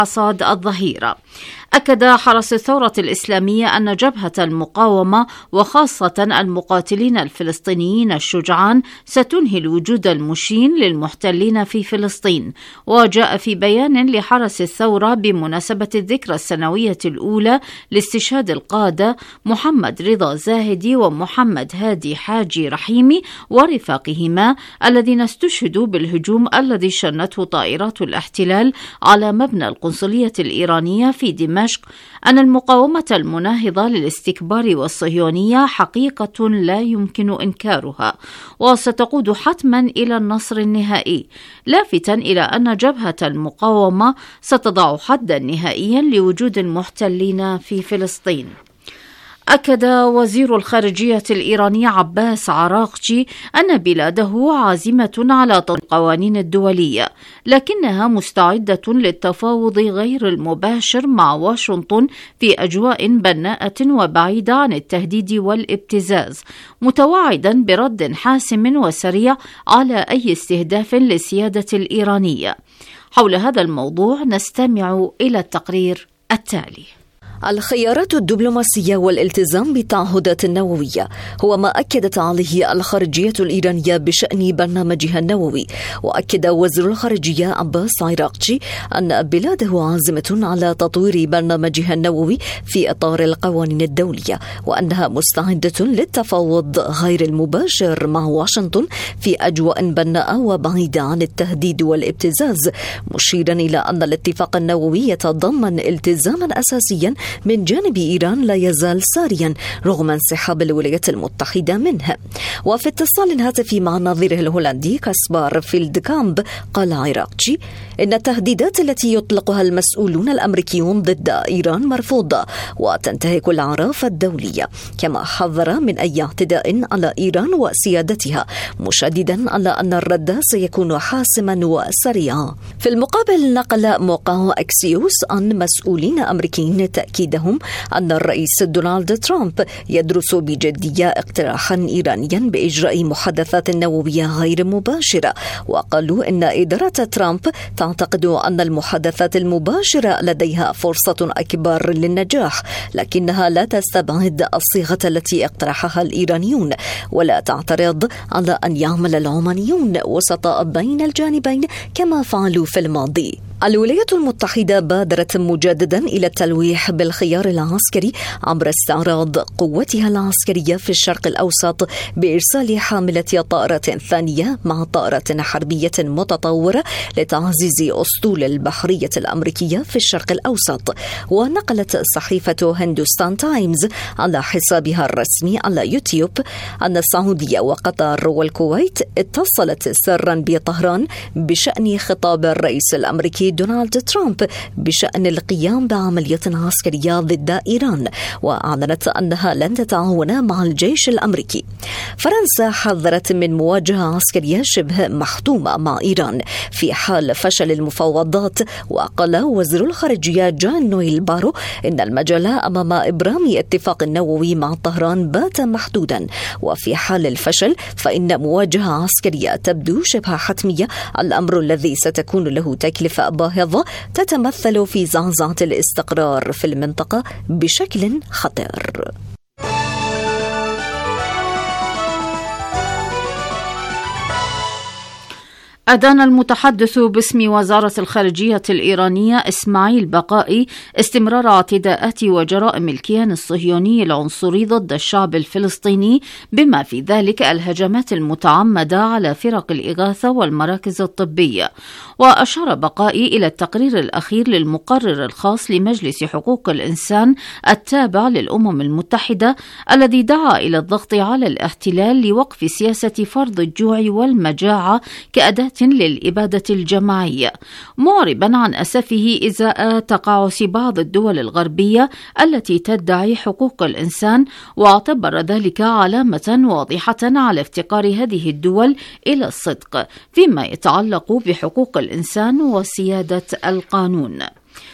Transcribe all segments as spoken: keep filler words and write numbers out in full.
حصاد الظهيرة. أكد حرس الثورة الإسلامية أن جبهة المقاومة وخاصة المقاتلين الفلسطينيين الشجعان ستنهي الوجود المشين للمحتلين في فلسطين. وجاء في بيان لحرس الثورة بمناسبة الذكرى السنوية الأولى لاستشهاد القادة محمد رضا زاهدي ومحمد هادي حاجي رحيمي ورفاقهما الذين استشهدوا بالهجوم الذي شنته طائرات الاحتلال على مبنى القنصلية الإيرانية في دمشق أن المقاومة المناهضة للاستكبار والصهيونية حقيقة لا يمكن إنكارها وستقود حتما إلى النصر النهائي، لافتاً إلى أن جبهة المقاومة ستضع حداً نهائياً لوجود المحتلين في فلسطين. أكد وزير الخارجية الإيراني عباس عراقجي أن بلاده عازمة على تطبيق القوانين الدولية، لكنها مستعدة للتفاوض غير المباشر مع واشنطن في أجواء بناءة وبعيدة عن التهديد والابتزاز، متوعدا برد حاسم وسريع على أي استهداف للسيادة الإيرانية. حول هذا الموضوع نستمع إلى التقرير التالي. الخيارات الدبلوماسية والالتزام بالتعهدات النووية هو ما أكدت عليه الخارجية الإيرانية بشأن برنامجها النووي. وأكد وزير الخارجية عباس عراقجي أن بلاده عازمة على تطوير برنامجها النووي في إطار القوانين الدولية، وأنها مستعدة للتفاوض غير المباشر مع واشنطن في أجواء بناءة وبعيدة عن التهديد والابتزاز، مشيرا إلى أن الاتفاق النووي يتضمن التزاما أساسيا من جانب إيران لا يزال ساريا رغم انسحاب الولايات المتحدة منه. وفي اتصال هاتفي مع نظيره الهولندي كاسبار فيلدكامب قال عراقجي إن التهديدات التي يطلقها المسؤولون الأمريكيون ضد إيران مرفوضة وتنتهك الأعراف الدولية، كما حذر من أي اعتداء على إيران وسيادتها، مشددا على أن الرد سيكون حاسما وسريعا. في المقابل نقل موقع أكسيوس عن مسؤولين أمريكيين تأكيدهم أن الرئيس دونالد ترامب يدرس بجدية اقتراحا إيرانيا بإجراء محادثات نووية غير مباشرة، وقالوا إن إدارة ترامب تعتقد أن المحادثات المباشرة لديها فرصة أكبر للنجاح، لكنها لا تستبعد الصيغة التي اقترحها الإيرانيون، ولا تعترض على أن يعمل العمانيون وسطاء بين الجانبين كما فعلوا في الماضي. الولايات المتحدة بادرت مجددا إلى التلويح بالخيار العسكري عبر استعراض قوتها العسكرية في الشرق الأوسط بإرسال حاملة طائرة ثانية مع طائرة حربية متطورة لتعزيز أسطول البحرية الأمريكية في الشرق الأوسط. ونقلت صحيفة هندوستان تايمز على حسابها الرسمي على يوتيوب أن السعودية وقطر والكويت اتصلت سرا بطهران بشأن خطاب الرئيس الأمريكي دونالد ترامب بشأن القيام بعملية عسكرية ضد إيران، وأعلنت أنها لن تتعاون مع الجيش الأمريكي. فرنسا حذرت من مواجهة عسكرية شبه محتومة مع إيران في حال فشل المفاوضات، وقال وزير الخارجية جان نويل بارو إن المجال أمام إبرام اتفاق نووي مع طهران بات محدودا، وفي حال الفشل فإن مواجهة عسكرية تبدو شبه حتمية، الأمر الذي ستكون له تكلفة باهظة تتمثل في زعزعة الاستقرار في المنطقة بشكل خطير. أدان المتحدث باسم وزارة الخارجية الإيرانية إسماعيل بقائي استمرار اعتداءات وجرائم الكيان الصهيوني العنصري ضد الشعب الفلسطيني، بما في ذلك الهجمات المتعمدة على فرق الإغاثة والمراكز الطبية. وأشار بقائي إلى التقرير الأخير للمقرر الخاص لمجلس حقوق الإنسان التابع للأمم المتحدة الذي دعا إلى الضغط على الاحتلال لوقف سياسة فرض الجوع والمجاعة كأداة للإبادة الجماعية، معربا عن أسفه إزاء تقاعس بعض الدول الغربية التي تدعي حقوق الإنسان، واعتبر ذلك علامة واضحة على افتقار هذه الدول إلى الصدق فيما يتعلق بحقوق الإنسان وسيادة القانون.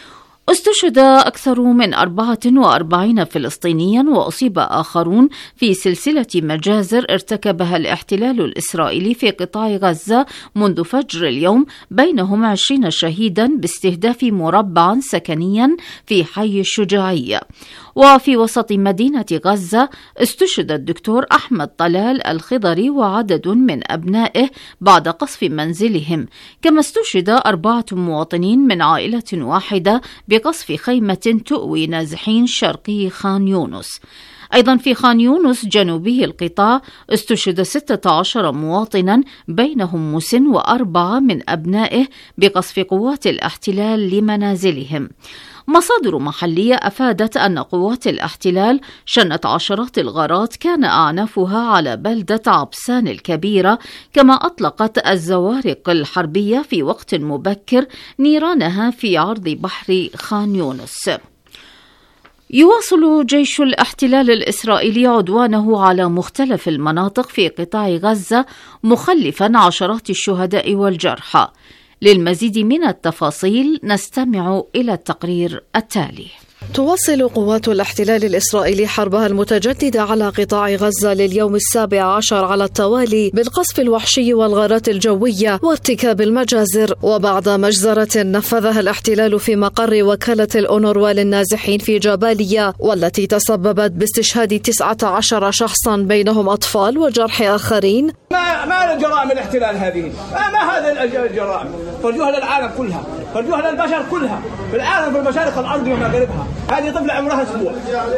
استشهد أكثر من أربعة وأربعين فلسطينيا وأصيب آخرون في سلسلة مجازر ارتكبها الاحتلال الإسرائيلي في قطاع غزة منذ فجر اليوم، بينهم عشرين شهيدا باستهداف مربع سكنيا في حي الشجاعية. وفي وسط مدينة غزة استشهد الدكتور أحمد طلال الخضري وعدد من أبنائه بعد قصف منزلهم، كما استشهد أربعة مواطنين من عائلة واحدة بقصف خيمة تؤوي نازحين شرقي خان يونس. أيضا في خان يونس جنوبي القطاع استشهد ستة عشر مواطنا بينهم مسن وأربعة من أبنائه بقصف قوات الاحتلال لمنازلهم. مصادر محلية أفادت أن قوات الاحتلال شنت عشرات الغارات كان أعنافها على بلدة عبسان الكبيرة، كما أطلقت الزوارق الحربية في وقت مبكر نيرانها في عرض بحر خان يونس. يواصل جيش الاحتلال الإسرائيلي عدوانه على مختلف المناطق في قطاع غزة، مخلفا عشرات الشهداء والجرحى. للمزيد من التفاصيل نستمع إلى التقرير التالي. تواصل قوات الاحتلال الإسرائيلي حربها المتجددة على قطاع غزة لليوم السابع عشر على التوالي بالقصف الوحشي والغارات الجوية وارتكاب المجازر، وبعد مجزرة نفذها الاحتلال في مقر وكالة الأونروا للنازحين في جباليا، والتي تسببت باستشهاد تسعة عشر شخصا بينهم أطفال وجرح آخرين. ما ما الجرائم الاحتلال هذه؟ ما, ما هذه الجرائم؟ فرجوها للعالم كلها، فرجوها للبشر كلها في العالم، في المشارق الأرض ومغاربها. هذه طفلة عمرها أسبوع.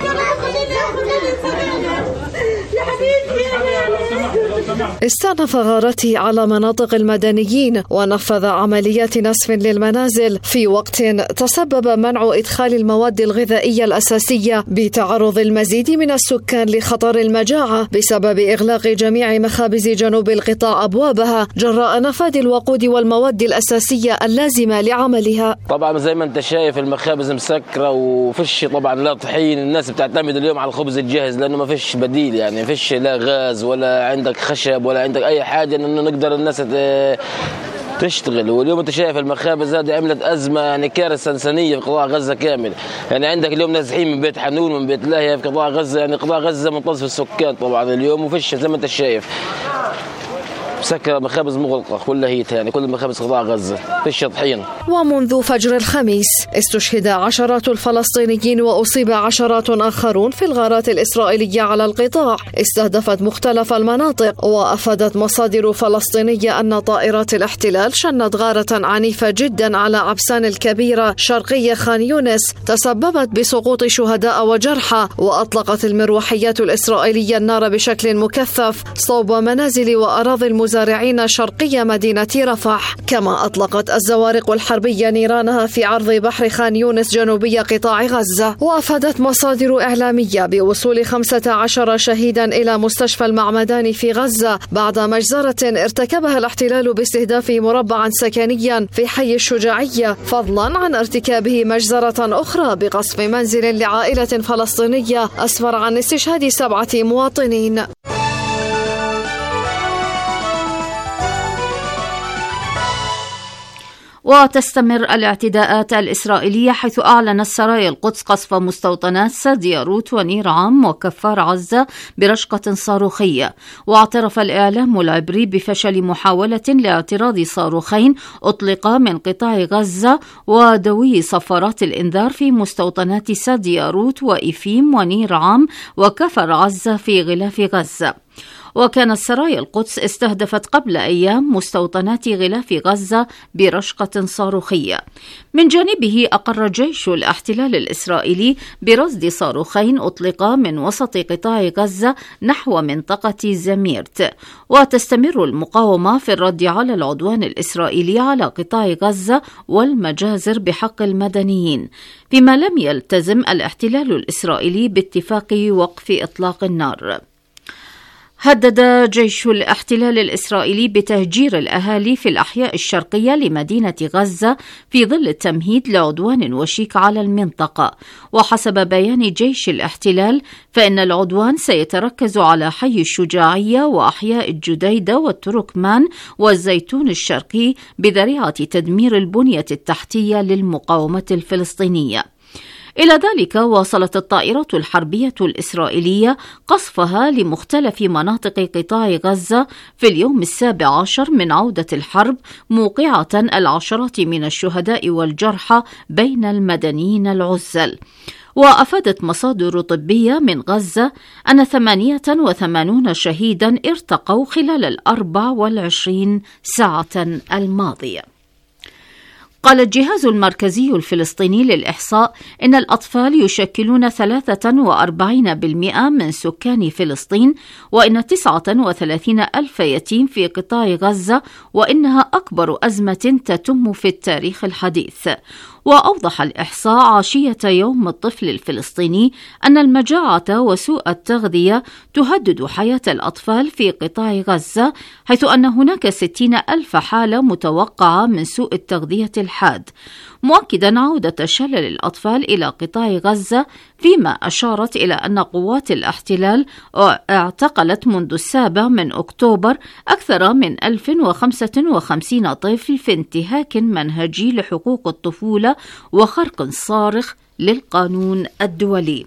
استأنف غارته على مناطق المدنيين ونفذ عمليات نسف للمنازل في وقت تسبب منع إدخال المواد الغذائية الأساسية بتعرض المزيد من السكان لخطر المجاعة بسبب إغلاق جميع مخابز جنوب القطاع أبوابها جراء نفاذ الوقود والمواد الأساسية اللازمة لعملها. طبعا زي ما انت شايف المخابز مسكرة وفش طبعا لا طحين، الناس بتعتمد اليوم على الخبز الجاهز لأنه ما فيش بديل، يعني ما فيش لا غاز ولا عندك خشب ولا عندك أي حاجة إنه نقدر الناس تشتغل. واليوم انت شايف المخابز هذه عملت أزمة، يعني كارثة إنسانية في قطاع غزة كامل. يعني عندك اليوم نازحين من بيت حنون من بيت لاهيا في قطاع غزة، يعني قطاع غزة منتصف السكان طبعا اليوم وفش زي ما انت شايف مسكرة مخابز مغلقة كلها هي، يعني كل مخابز قطاع غزة فيش طحين. ومنذ فجر الخميس استشهد عشرات الفلسطينيين وأصيب عشرات آخرون في الغارات الإسرائيلية على القطاع استهدفت مختلف المناطق. وأفادت مصادر فلسطينية أن طائرات الاحتلال شنت غارة عنيفة جدا على عبسان الكبيرة شرقي خان يونس تسببت بسقوط شهداء وجرحى، وأطلقت المروحيات الإسرائيلية النار بشكل مكثف صوب منازل وأراضي المزارعين شرقية مدينة رفح، كما أطلقت الزوارق الحربية نيرانها في عرض بحر خان يونس جنوبي قطاع غزة. وأفادت مصادر إعلامية بوصول خمسة عشر شهيدا إلى مستشفى المعمداني في غزة بعد مجزرة ارتكبها الاحتلال باستهداف مربع سكنيا في حي الشجاعية، فضلا عن ارتكابه مجزرة أخرى بقصف منزل لعائلة فلسطينية أسفر عن استشهاد سبعة مواطنين. وتستمر الاعتداءات الإسرائيلية، حيث أعلنت سرايا القدس قصف مستوطنات سدياروت ونير عام وكفار عزة برشقة صاروخية. واعترف الإعلام العبري بفشل محاولة لاعتراض صاروخين أطلقا من قطاع غزة ودوي صفارات الإنذار في مستوطنات سدياروت وإفيم ونير عام وكفر عزة في غلاف غزة. وكانت سرايا القدس استهدفت قبل أيام مستوطنات غلاف غزة برشقة صاروخية. من جانبه أقر جيش الاحتلال الإسرائيلي برصد صاروخين أطلقا من وسط قطاع غزة نحو منطقة زميرت. وتستمر المقاومة في الرد على العدوان الإسرائيلي على قطاع غزة والمجازر بحق المدنيين، فيما لم يلتزم الاحتلال الإسرائيلي باتفاق وقف إطلاق النار. هدد جيش الاحتلال الإسرائيلي بتهجير الأهالي في الأحياء الشرقية لمدينة غزة في ظل التمهيد لعدوان وشيك على المنطقة. وحسب بيان جيش الاحتلال فإن العدوان سيتركز على حي الشجاعية وأحياء الجديدة والتركمان والزيتون الشرقي بذريعة تدمير البنية التحتية للمقاومة الفلسطينية. إلى ذلك واصلت الطائرات الحربية الإسرائيلية قصفها لمختلف مناطق قطاع غزة في اليوم السابع عشر من عودة الحرب، موقعة العشرات من الشهداء والجرحى بين المدنيين العزل. وأفادت مصادر طبية من غزة أن ثمانية وثمانين شهيدا ارتقوا خلال الأربع والعشرين ساعة الماضية. قال الجهاز المركزي الفلسطيني للإحصاء إن الأطفال يشكلون ثلاثة وأربعين بالمئة من سكان فلسطين، وإن تسعة وثلاثين ألف يتيم في قطاع غزة، وإنها أكبر أزمة تتم في التاريخ الحديث. وأوضح الإحصاء عشية يوم الطفل الفلسطيني أن المجاعة وسوء التغذية تهدد حياة الأطفال في قطاع غزة، حيث أن هناك ستين ألف حالة متوقعة من سوء التغذية الحاد، مؤكدا عودة شلل الأطفال إلى قطاع غزة، فيما أشارت إلى أن قوات الاحتلال اعتقلت منذ السابع من أكتوبر أكثر من ألف وخمسة وخمسين طفل في انتهاك منهجي لحقوق الطفولة وخرق صارخ للقانون الدولي.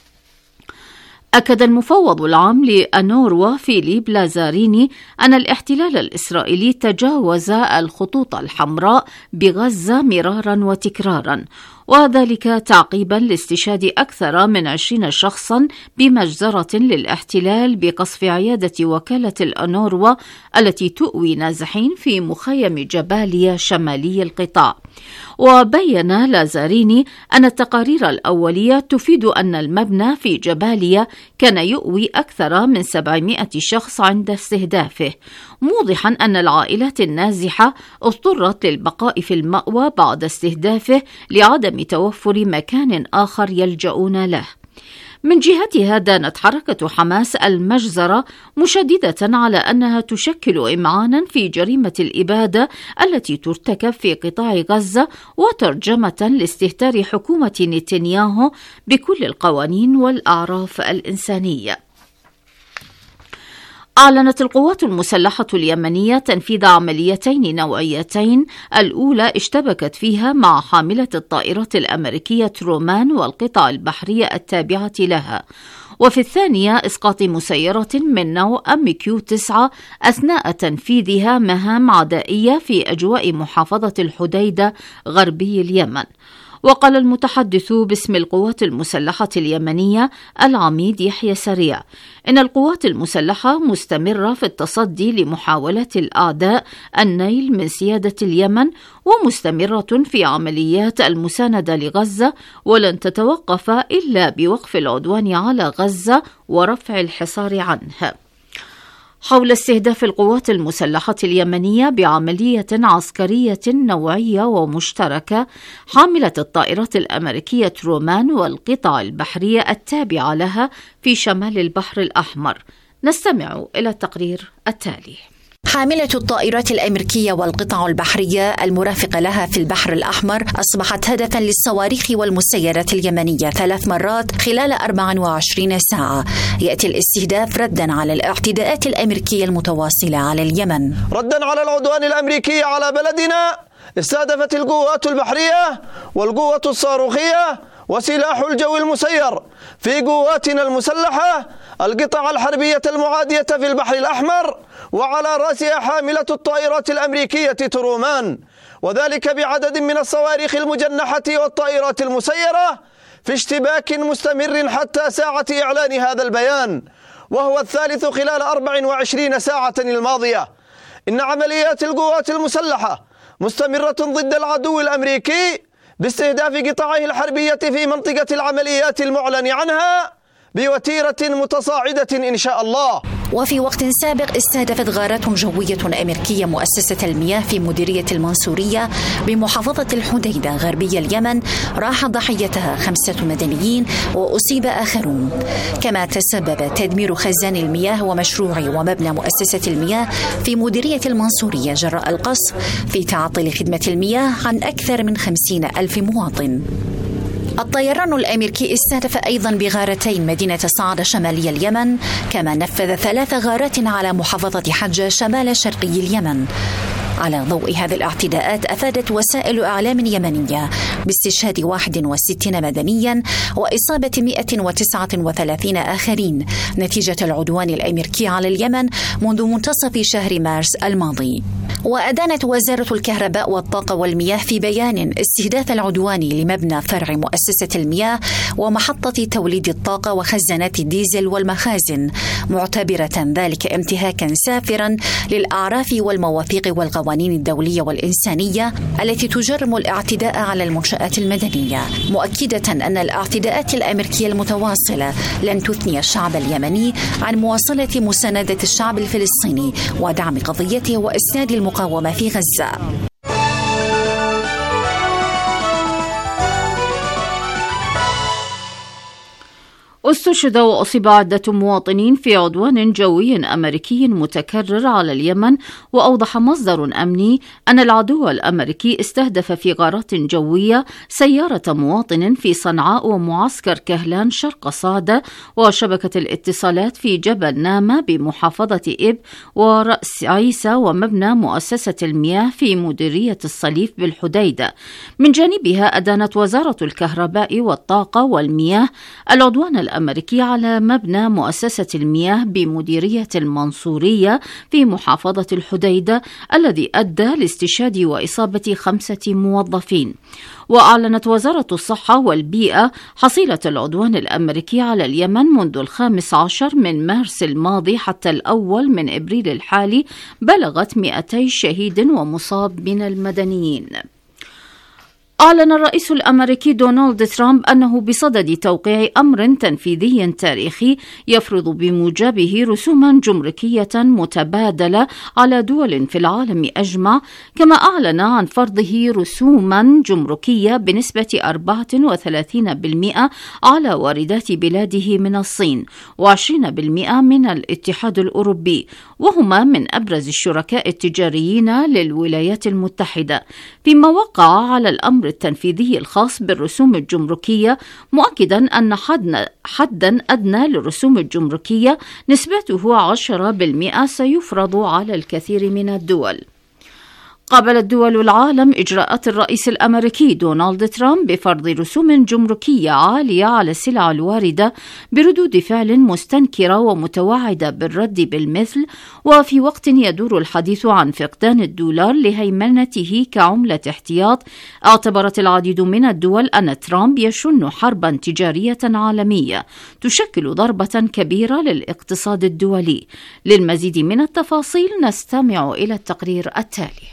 أكد المفوض العام لأنوروا فيليب لازاريني أن الاحتلال الإسرائيلي تجاوز الخطوط الحمراء بغزة مرارا وتكرارا، وذلك تعقيبا لاستشهاد أكثر من عشرين شخصا بمجزرة للاحتلال بقصف عيادة وكالة الأنوروا التي تؤوي نازحين في مخيم جباليا شمالي القطاع. وبين لازاريني أن التقارير الأولية تفيد أن المبنى في جباليا كان يؤوي أكثر من سبعمائة شخص عند استهدافه، موضحا أن العائلات النازحة اضطرت للبقاء في المأوى بعد استهدافه لعدم توفر مكان آخر يلجؤون له. من جهتها دانت حركة حماس المجزرة، مشددة على أنها تشكل إمعانا في جريمة الإبادة التي ترتكب في قطاع غزة وترجمة لاستهتار حكومة نتنياهو بكل القوانين والأعراف الإنسانية. أعلنت القوات المسلحة اليمنية تنفيذ عمليتين نوعيتين، الأولى اشتبكت فيها مع حاملة الطائرات الأمريكية ترومان والقطع البحرية التابعة لها، وفي الثانية إسقاط مسيرة من نوع أم كيو تسعة أثناء تنفيذها مهام عدائية في أجواء محافظة الحديدة غربي اليمن. وقال المتحدث باسم القوات المسلحة اليمنية العميد يحيى سريع إن القوات المسلحة مستمرة في التصدي لمحاولات الأعداء النيل من سيادة اليمن، ومستمرة في عمليات المساندة لغزة، ولن تتوقف إلا بوقف العدوان على غزة ورفع الحصار عنها. حول استهداف القوات المسلحة اليمنية بعملية عسكرية نوعية ومشتركة حاملة الطائرات الأمريكية ترومان والقطع البحرية التابعة لها في شمال البحر الأحمر، نستمع إلى التقرير التالي. حاملة الطائرات الأمريكية والقطع البحرية المرافقة لها في البحر الأحمر أصبحت هدفاً للصواريخ والمسيرات اليمنية ثلاث مرات خلال أربع وعشرين ساعة. يأتي الاستهداف رداً على الاعتداءات الأمريكية المتواصلة على اليمن. رداً على العدوان الأمريكي على بلدنا، استهدفت القوات البحرية والقوة الصاروخية وسلاح الجو المسير في قواتنا المسلحة القطع الحربية المعادية في البحر الأحمر، وعلى رأسها حاملة الطائرات الأمريكية ترومان، وذلك بعدد من الصواريخ المجنحة والطائرات المسيرة في اشتباك مستمر حتى ساعة إعلان هذا البيان، وهو الثالث خلال أربع وعشرين ساعة الماضية. إن عمليات القوات المسلحة مستمرة ضد العدو الأمريكي باستهداف قطعه الحربية في منطقة العمليات المعلن عنها بوتيرة متصاعدة إن شاء الله. وفي وقت سابق استهدفت غارات جوية أمريكية مؤسسة المياه في مديرية المنصورية بمحافظة الحديدة غربي اليمن، راح ضحيتها خمسة مدنيين وأصيب آخرون. كما تسبب تدمير خزان المياه ومشروع ومبنى مؤسسة المياه في مديرية المنصورية جراء القصف في تعطل خدمة المياه عن أكثر من خمسين ألف مواطن. الطيران الأمريكي استهدف أيضا بغارتين مدينة صعدة شمالي اليمن، كما نفذ ثلاث غارات على محافظة حجة شمال شرقي اليمن. على ضوء هذه الاعتداءات أفادت وسائل إعلام يمنية باستشهاد واحد وستين مدنيا وإصابة مئة وتسعة وثلاثين آخرين نتيجة العدوان الأمريكي على اليمن منذ منتصف شهر مارس الماضي. وأدانت وزارة الكهرباء والطاقة والمياه في بيان استهداف العدوان لمبنى فرع مؤسسة المياه ومحطة توليد الطاقة وخزانات الديزل والمخازن، معتبرة ذلك انتهاكا سافرا للأعراف والمواثيق والقوانين الدولية والإنسانية التي تجرم الاعتداء على المنشآت المدنية، مؤكدة أن الاعتداءات الأمريكية المتواصلة لن تثني الشعب اليمني عن مواصلة مساندة الشعب الفلسطيني ودعم قضيته وإسناد المقاومة في غزة. استشهد وأصيب عدة مواطنين في عدوان جوي أمريكي متكرر على اليمن. وأوضح مصدر أمني أن العدو الأمريكي استهدف في غارات جوية سيارة مواطن في صنعاء ومعسكر كهلان شرق صعدة وشبكة الاتصالات في جبل نامة بمحافظة إب ورأس عيسى ومبنى مؤسسة المياه في مديرية الصليف بالحديدة. من جانبها أدانت وزارة الكهرباء والطاقة والمياه العدوان الأمريكي على مبنى مؤسسة المياه بمديرية المنصورية في محافظة الحديدة الذي أدى لاستشهاد وإصابة خمسة موظفين. وأعلنت وزارة الصحة والبيئة حصيلة العدوان الأمريكي على اليمن منذ الخامس عشر من مارس الماضي حتى الأول من إبريل الحالي بلغت مئتي شهيد ومصاب من المدنيين. أعلن الرئيس الأمريكي دونالد ترامب أنه بصدد توقيع أمر تنفيذي تاريخي يفرض بموجبه رسوما جمركية متبادلة على دول في العالم أجمع، كما أعلن عن فرضه رسوما جمركية بنسبة أربعة وثلاثين بالمئة على واردات بلاده من الصين وعشرين بالمئة من الاتحاد الأوروبي، وهما من أبرز الشركاء التجاريين للولايات المتحدة، فيما وقع على الأمر التنفيذي الخاص بالرسوم الجمركية، مؤكدا أن حدا أدنى للرسوم الجمركية نسبته عشرة بالمئة سيفرض على الكثير من الدول. قابلت دول العالم إجراءات الرئيس الأمريكي دونالد ترامب بفرض رسوم جمركية عالية على السلع الواردة بردود فعل مستنكرة ومتوعدة بالرد بالمثل، وفي وقت يدور الحديث عن فقدان الدولار لهيمنته كعملة احتياط. اعتبرت العديد من الدول أن ترامب يشن حربا تجارية عالمية تشكل ضربة كبيرة للاقتصاد الدولي. للمزيد من التفاصيل نستمع إلى التقرير التالي.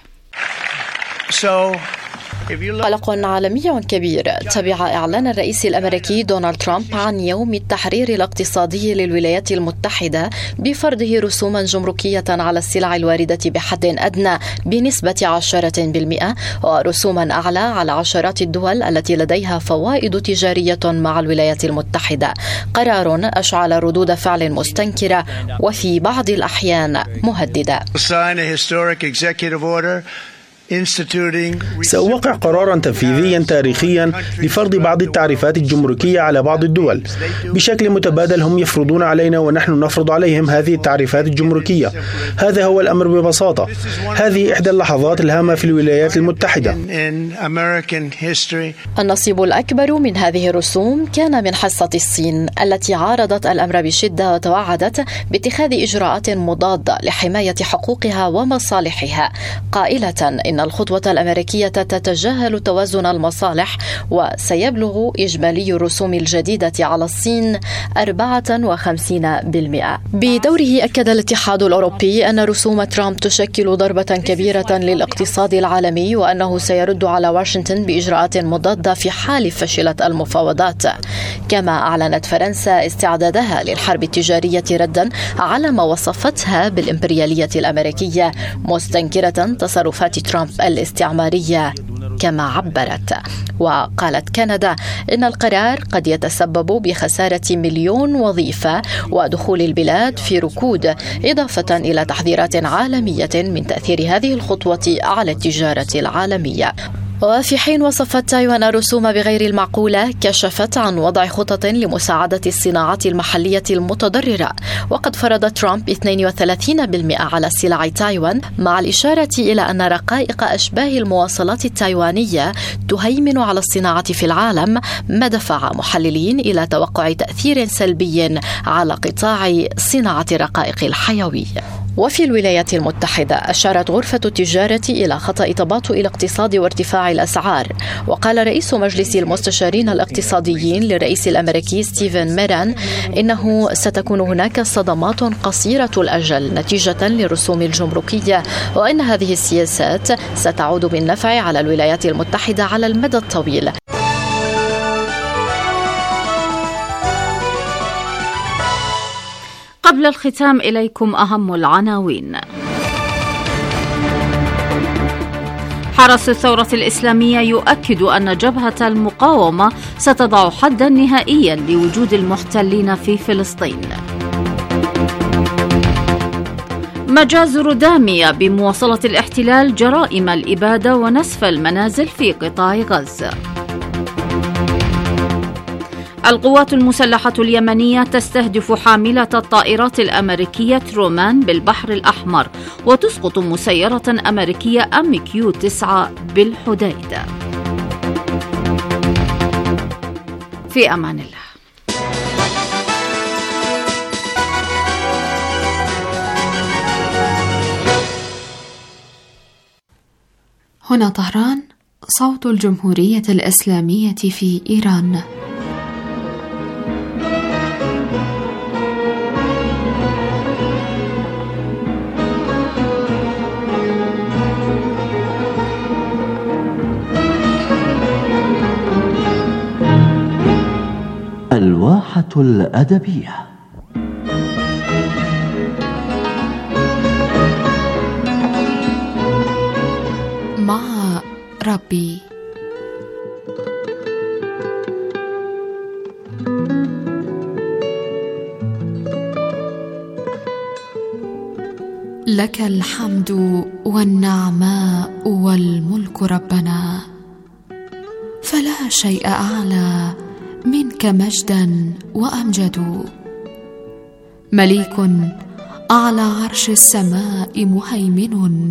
قلق عالمي كبير تبع إعلان الرئيس الأمريكي دونالد ترامب عن يوم التحرير الاقتصادي للولايات المتحدة بفرضه رسوما جمركية على السلع الواردة بحد أدنى بنسبة عشرة بالمئة ورسوما أعلى على عشرات الدول التي لديها فوائد تجارية مع الولايات المتحدة. قرار أشعل ردود فعل مستنكرة وفي بعض الأحيان مهددة. سأوقع قرارا تنفيذيا تاريخيا لفرض بعض التعريفات الجمركية على بعض الدول بشكل متبادل. هم يفرضون علينا ونحن نفرض عليهم هذه التعريفات الجمركية. هذا هو الأمر ببساطة. هذه إحدى اللحظات الهامة في الولايات المتحدة. النصيب الأكبر من هذه الرسوم كان من حصة الصين التي عارضت الأمر بشدة وتوعدت باتخاذ إجراءات مضادة لحماية حقوقها ومصالحها، قائلة إن إن الخطوة الأمريكية تتجاهل توازن المصالح، وسيبلغ إجمالي الرسوم الجديدة على الصين أربعة وخمسين بالمئة. بدوره أكد الاتحاد الأوروبي أن رسوم ترامب تشكل ضربة كبيرة للاقتصاد العالمي، وأنه سيرد على واشنطن بإجراءات مضادة في حال فشلت المفاوضات. كما أعلنت فرنسا استعدادها للحرب التجارية ردا على ما وصفتها بالإمبريالية الأمريكية، مستنكرة تصرفات ترامب الاستعمارية كما عبرت. وقالت كندا إن القرار قد يتسبب بخسارة مليون وظيفة ودخول البلاد في ركود، إضافة إلى تحذيرات عالمية من تأثير هذه الخطوة على التجارة العالمية. وفي حين وصفت تايوان الرسوم بغير المعقولة، كشفت عن وضع خطط لمساعدة الصناعات المحلية المتضررة، وقد فرض ترامب اثنين وثلاثين بالمئة على سلع تايوان، مع الإشارة إلى أن رقائق أشباه المواصلات التايوانية تهيمن على الصناعة في العالم، ما دفع محللين إلى توقع تأثير سلبي على قطاع صناعة الرقائق الحيوية. وفي الولايات المتحدة أشارت غرفة التجارة إلى خطأ تباطؤ الاقتصاد وارتفاع الأسعار، وقال رئيس مجلس المستشارين الاقتصاديين للرئيس الأمريكي ستيفن ميران إنه ستكون هناك صدمات قصيرة الأجل نتيجة للرسوم الجمركية، وإن هذه السياسات ستعود بالنفع على الولايات المتحدة على المدى الطويل. قبل الختام إليكم أهم العناوين. حرس الثورة الإسلامية يؤكد أن جبهة المقاومة ستضع حداً نهائياً لوجود المحتلين في فلسطين. مجازر دامية بمواصلة الاحتلال جرائم الإبادة ونسف المنازل في قطاع غزة. القوات المسلحة اليمنية تستهدف حاملة الطائرات الأمريكية ترومان بالبحر الأحمر، وتسقط مسيرة أمريكية أم كيو تسعة بالحديدة. في أمان الله. هنا طهران، صوت الجمهورية الإسلامية في إيران. الواحة الأدبية. مع ربي. لك الحمد والنعماء والملك ربنا، فلا شيء أعلى منك مجدا وأمجد. مليك أعلى عرش السماء مهيمن،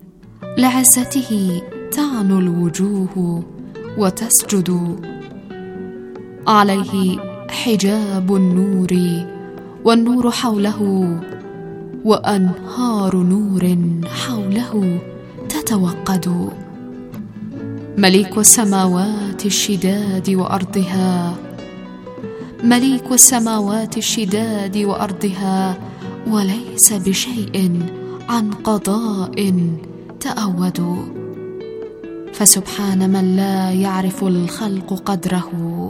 لعزته تعنو الوجوه وتسجد. عليه حجاب النور والنور حوله، وأنهار نور حوله تتوقد. مليك السماوات الشداد وأرضها، مليك السماوات الشداد وأرضها، وليس بشيء عن قضاء تأود. فسبحان من لا يعرف الخلق قدره،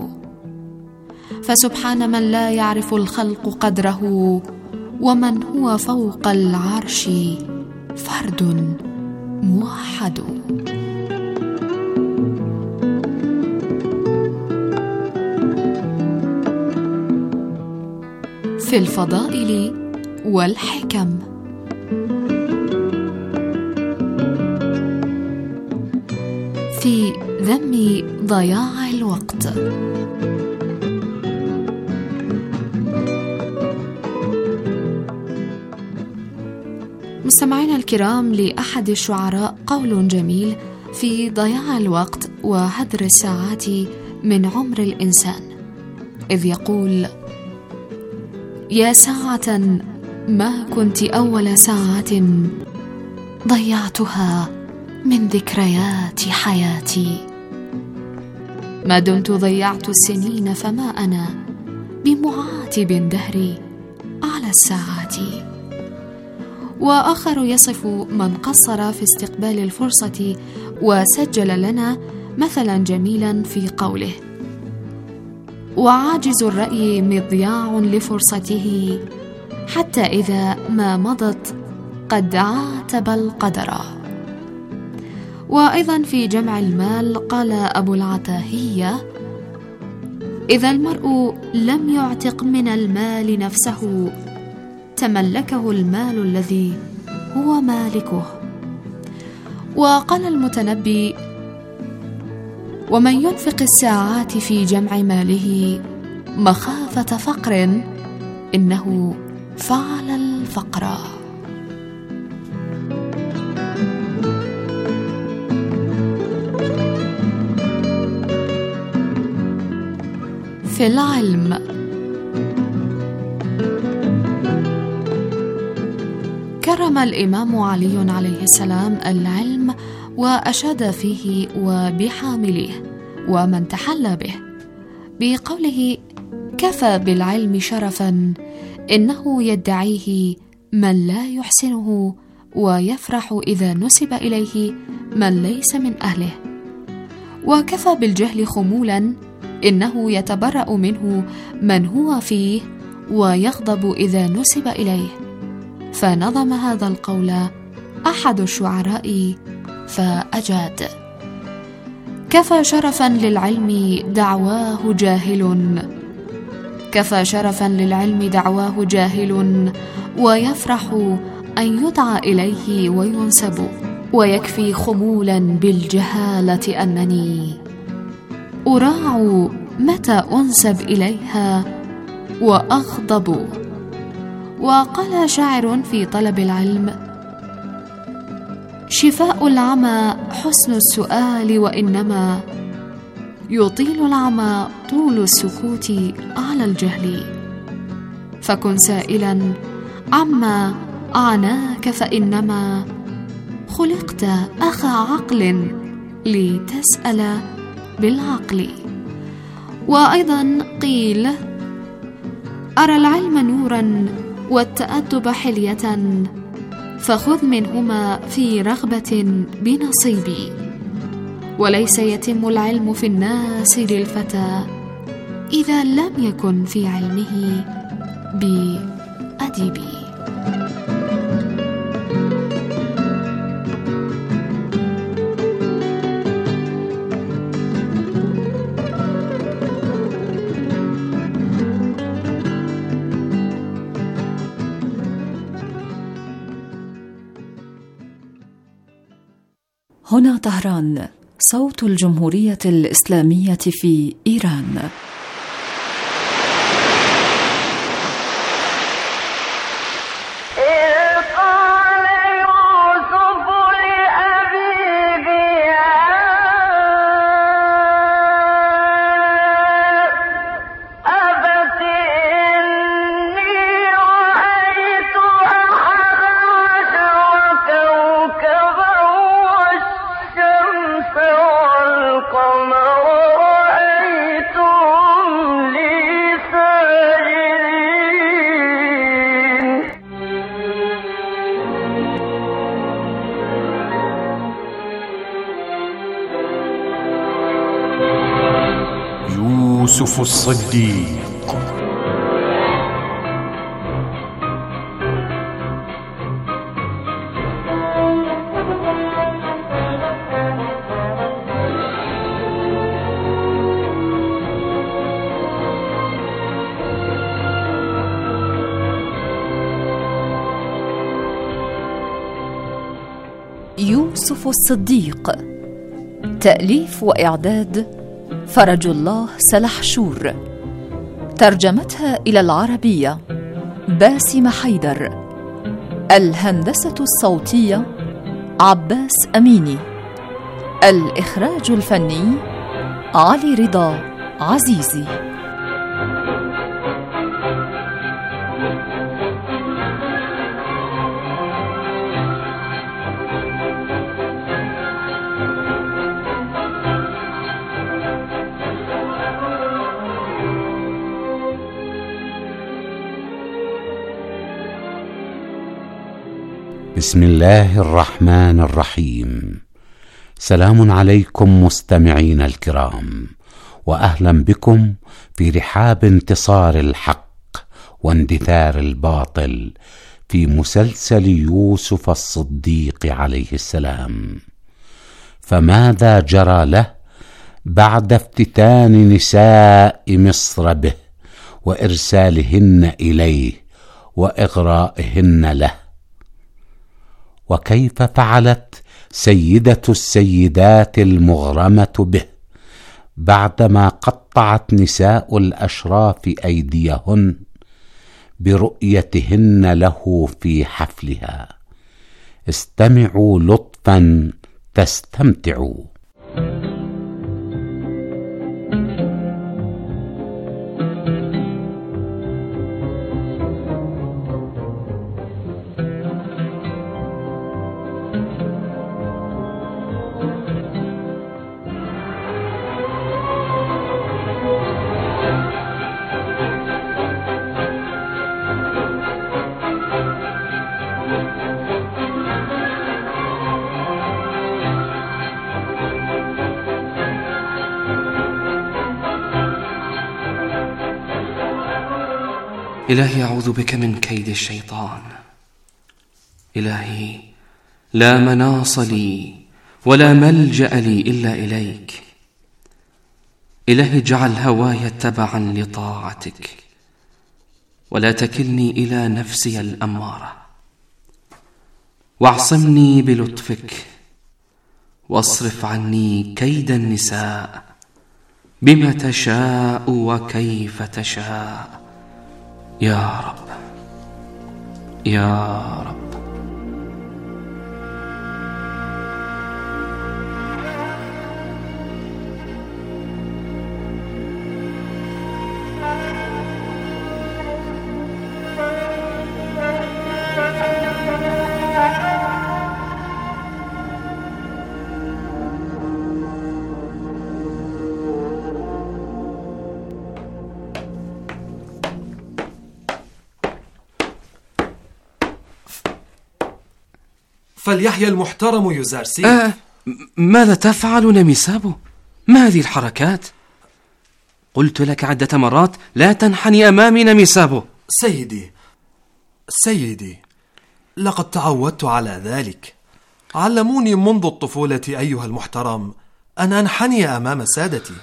فسبحان من لا يعرف الخلق قدره، ومن هو فوق العرش فرد موحد. في الفضائل والحكم. في ذم ضياع الوقت. مستمعينا الكرام، لأحد الشعراء قول جميل في ضياع الوقت وهدر الساعات من عمر الإنسان، إذ يقول: يا ساعة ما كنت أول ساعة ضيعتها من ذكريات حياتي. ما دمت ضيعت السنين فما أنا بمعاتب دهري على الساعات. وآخر يصف من قصر في استقبال الفرصة وسجل لنا مثلا جميلا في قوله: وعاجز الرأي مضياع لفرصته، حتى إذا ما مضت قد عاتب القدر. وأيضا في جمع المال قال أبو العتاهية: إذا المرء لم يعتق من المال نفسه تملكه المال الذي هو مالكه. وقال المتنبي: ومن ينفق الساعات في جمع ماله مخافة فقر إنه فعل الفقر. في العلم. كرم الإمام علي عليه السلام العلم وأشاد فيه وبحامله ومن تحلى به بقوله: كفى بالعلم شرفا إنه يدعيه من لا يحسنه، ويفرح إذا نسب إليه من ليس من أهله. وكفى بالجهل خمولا إنه يتبرأ منه من هو فيه، ويغضب إذا نسب إليه. فنظم هذا القول أحد الشعراء فأجاد: كفى شرفا للعلم دعواه جاهل، كفى شرفا للعلم دعواه جاهل، ويفرح أن يدعى إليه وينسب، ويكفي خمولا بالجهالة أنني أراع متى أنسب إليها وأغضب. وقال شاعر في طلب العلم: شفاء العمى حسن السؤال، وإنما يطيل العمى طول السكوت على الجهل. فكن سائلا عما عناك، فإنما خلقت أخا عقل لتسأل بالعقل. وأيضا قيل: أرى العلم نورا والتأدب حلية، فخذ منهما في رغبة بنصيبي. وليس يتم العلم في الناس للفتى إذا لم يكن في علمه بأديبي. هنا طهران، صوت الجمهورية الإسلامية في إيران. يوسف الصديق. يوسف الصديق. تأليف وإعداد فرج الله سلحشور. ترجمتها إلى العربية باسم حيدر. الهندسة الصوتية عباس أميني. الإخراج الفني علي رضا عزيزي. بسم الله الرحمن الرحيم. سلام عليكم مستمعين الكرام، وأهلا بكم في رحاب انتصار الحق واندثار الباطل في مسلسل يوسف الصديق عليه السلام. فماذا جرى له بعد افتتان نساء مصر به وإرسالهن إليه وإغرائهن له؟ وكيف فعلت سيدة السيدات المغرمة به بعدما قطعت نساء الأشراف أيديهن برؤيتهن له في حفلها؟ استمعوا لطفا تستمتعوا. إلهي أعوذ بك من كيد الشيطان. إلهي لا مناص لي ولا ملجأ لي إلا إليك. إلهي اجعل هواي تبعا لطاعتك ولا تكلني إلى نفسي الأمارة، واعصمني بلطفك واصرف عني كيد النساء بما تشاء وكيف تشاء يا رب يا رب. فليحيى المحترم يوزارسيف. آه ماذا تفعل نميسابو؟ ما هذه الحركات؟ قلت لك عدة مرات لا تنحني أمامي نميسابو. سيدي سيدي لقد تعودت على ذلك. علموني منذ الطفولة أيها المحترم أن أنحني أمام سادتي.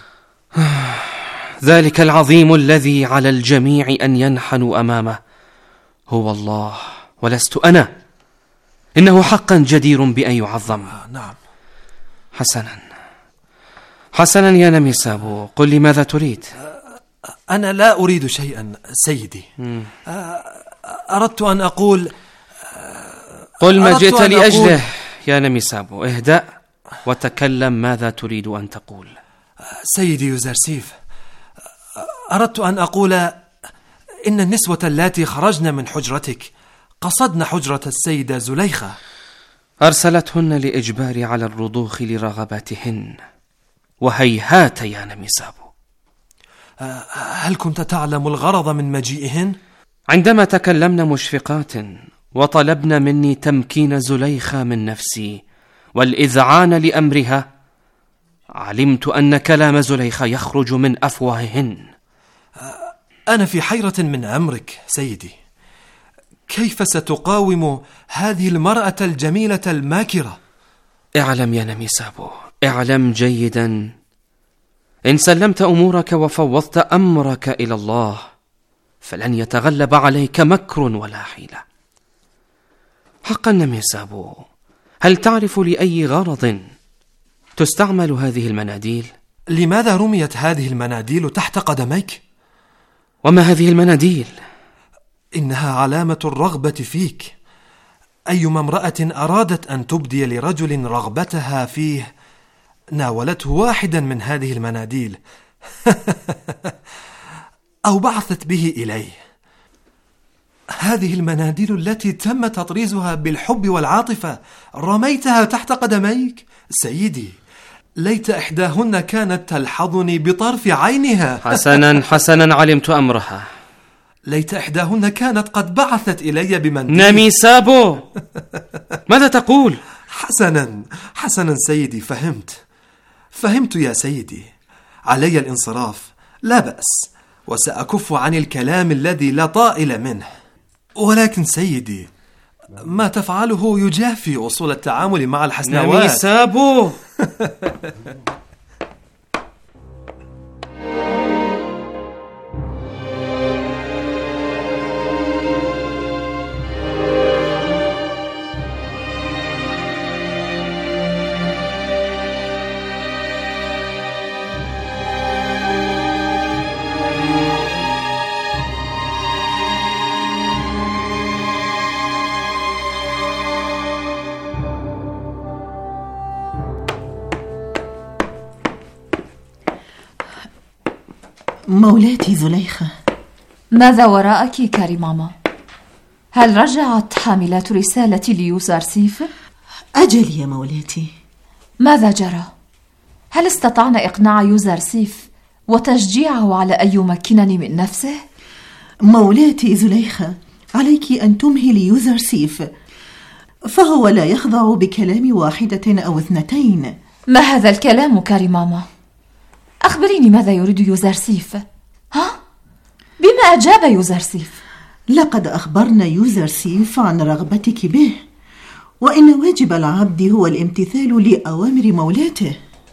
ذلك العظيم الذي على الجميع أن ينحنوا أمامه هو الله ولست أنا. إنه حقا جدير بأن يعظم. آه نعم. حسنا حسنا يا نميسابو، قل لي ماذا تريد؟ أنا لا أريد شيئا سيدي. أردت أن أقول قل ما جئت لأجله يا نميسابو. اهدأ وتكلم، ماذا تريد أن تقول؟ سيدي يوزارسيف، أردت أن أقول إن النسوة اللاتي خرجن من حجرتك قصدن حجرة السيدة زليخة. أرسلتهن لإجباري على الرضوخ لرغباتهن، وهيهات يا نميسابو. هل كنت تعلم الغرض من مجيئهن؟ عندما تكلمن مشفقات وطلبن مني تمكين زليخة من نفسي والإذعان لأمرها، علمت أن كلام زليخة يخرج من أفواههن. أنا في حيرة من أمرك سيدي. كيف ستقاوم هذه المرأة الجميلة الماكرة؟ اعلم يا نميسابو، اعلم جيدا، إن سلمت أمورك وفوضت أمرك إلى الله فلن يتغلب عليك مكر ولا حيلة. حقا نميسابو، هل تعرف لأي غرض تستعمل هذه المناديل؟ لماذا رميت هذه المناديل تحت قدميك؟ وما هذه المناديل؟ إنها علامة الرغبة فيك. أيما امرأة أرادت أن تبدي لرجل رغبتها فيه ناولته واحدا من هذه المناديل أو بعثت به إليه. هذه المناديل التي تم تطريزها بالحب والعاطفة رميتها تحت قدميك سيدي. ليت إحداهن كانت تلحظني بطرف عينها. حسنا حسنا، علمت أمرها. ليت إحداهن كانت قد بعثت إلي بمنديل. نامي سابو، ماذا تقول؟ حسنا حسنا سيدي، فهمت فهمت يا سيدي. علي الانصراف، لا بأس، وسأكف عن الكلام الذي لا طائل منه. ولكن سيدي، ما تفعله يجافي أصول التعامل مع الحسنوات. نامي سابو. مولاتي زليخة، ماذا وراءك كاري ماما؟ هل رجعت حاملات رسالة ليوزارسيف؟ أجل يا مولاتي. ماذا جرى؟ هل استطعنا إقناع يوزارسيف وتشجيعه على أن يمكنني من نفسه؟ مولاتي زليخة، عليك أن تمهلي يوزارسيف، فهو لا يخضع بكلام واحدة أو اثنتين. ما هذا الكلام كاري ماما؟ أخبريني ماذا يريد يوزارسيف؟ ها؟ بما أجاب يوزارسيف؟ لقد أخبرنا يوزارسيف عن رغبتك به، وإن واجب العبد هو الامتثال لأوامر مولاته.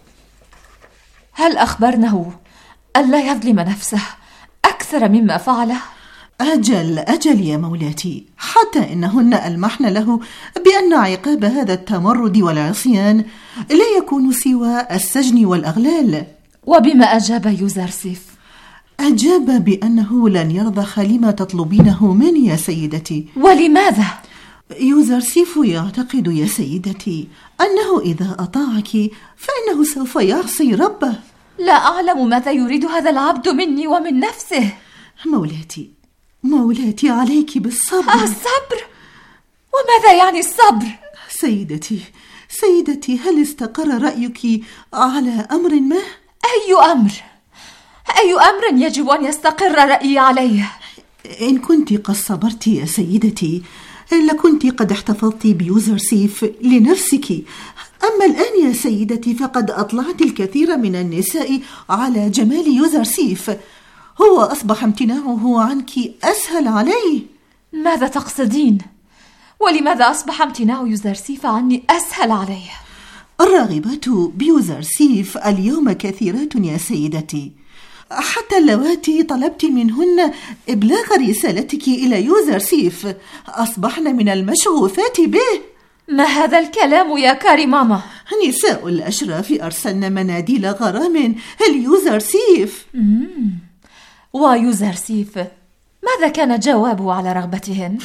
هل أخبرنه ألا يظلم نفسه أكثر مما فعله؟ أجل أجل يا مولاتي، حتى إنهن ألمحن له بأن عقاب هذا التمرد والعصيان لا يكون سوى السجن والأغلال. وبما أجاب يوزارسيف؟ أجاب بأنه لن يرضخ لما تطلبينه مني يا سيدتي. ولماذا؟ يوزارسيف يعتقد يا سيدتي أنه إذا أطاعك فإنه سوف يعصي ربه. لا أعلم ماذا يريد هذا العبد مني ومن نفسه. مولاتي مولاتي، عليك بالصبر. الصبر؟ وماذا يعني الصبر؟ سيدتي سيدتي، هل استقر رأيك على أمر ما؟ أي أمر؟ أي أمر يجب أن يستقر رأيي عليه؟ إن كنت قد صبرت يا سيدتي لكنت قد احتفظت بيوزارسيف لنفسك. أما الآن يا سيدتي فقد أطلعت الكثير من النساء على جمال يوزارسيف، هو أصبح امتناعه عنك أسهل عليه. ماذا تقصدين؟ ولماذا أصبح امتناع يوزارسيف عني أسهل عليه؟ الراغبات بيوزارسيف اليوم كثيرات يا سيدتي، حتى اللواتي طلبت منهن إبلاغ رسالتك إلى يوزارسيف أصبحن من المشغوفات به. ما هذا الكلام يا كاري ماما؟ نساء الأشراف أرسلن مناديل غرام ليوزارسيف. ويوزارسيف ماذا كان جوابه على رغبتهن؟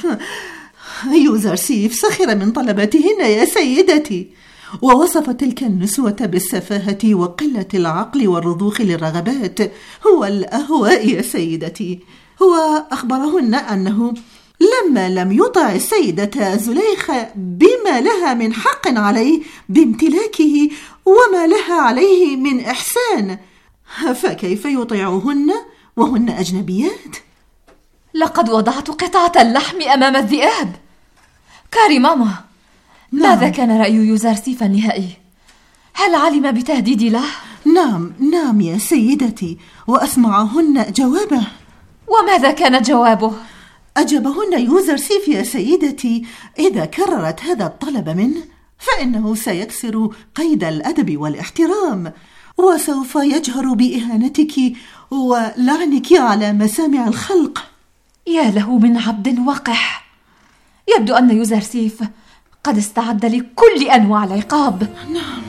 يوزارسيف سخر من طلباتهن يا سيدتي، ووصف تلك النسوة بالسفاهة وقلة العقل والرضوخ للرغبات هو الأهواء يا سيدتي. هو أخبرهن أنه لما لم يطع السيدة زليخة بما لها من حق عليه بامتلاكه وما لها عليه من إحسان، فكيف يطيعهن وهن أجنبيات؟ لقد وضعت قطعة اللحم أمام الذئاب. كاري ماما، نعم. ماذا كان رأي يوزارسيف النهائي؟ هل علم بتهديدي له؟ نعم نعم يا سيدتي، وأسمعهن جوابه. وماذا كان جوابه؟ أجابهن يوزارسيف يا سيدتي إذا كررت هذا الطلب منه فإنه سيكسر قيد الأدب والاحترام، وسوف يجهر بإهانتك ولعنك على مسامع الخلق. يا له من عبد وقح. يبدو أن يوزارسيف قد استعد لكل أنواع العقاب. نعم.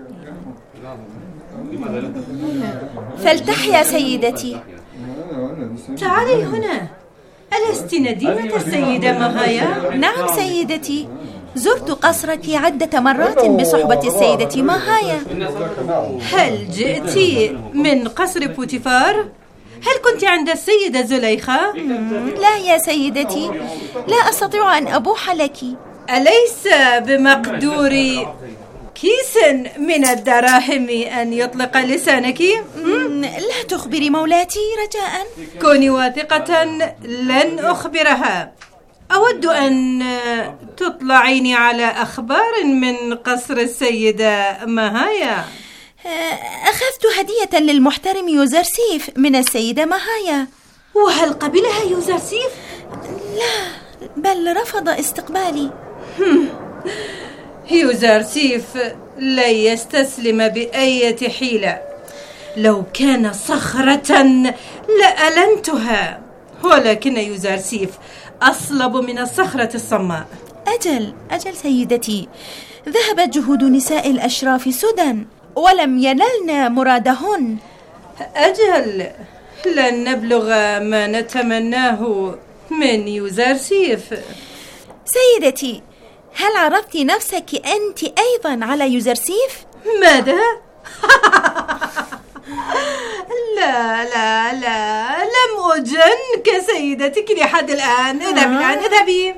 فلتحيا سيدتي. تعالي هنا. ألست نديمة السيدة ماهايا؟ نعم سيدتي، زرت قصرك عدة مرات بصحبة السيدة ماهايا. هل جئت من قصر بوتيفار؟ هل كنت عند السيدة زليخة؟ لا يا سيدتي، لا أستطيع أن أبوح لك. أليس بمقدوري كيس من الدراهم أن يطلق لسانك؟ لا تخبري مولاتي رجاء. كوني واثقة لن أخبرها. أود أن تطلعيني على أخبار من قصر السيدة ماهايا. أخذت هدية للمحترم يوزرسيف من السيدة ماهايا. وهل قبلها يوزرسيف؟ لا، بل رفض استقبالي. يوزرسيف لن يستسلم بأية حيلة. لو كان صخرة لألنتها، ولكن يوزرسيف أصلب من الصخرة الصماء. أجل أجل سيدتي، ذهبت جهود نساء الأشراف سدى ولم ينلن مرادهن. أجل لن نبلغ ما نتمناه من يوزرسيف. سيدتي، هل عرفتي نفسك أنت أيضا على يوزرسيف؟ ماذا؟ لا لا لا، لم أجنك سيدتك لحد الآن. اذهبي الآن، اذهبي.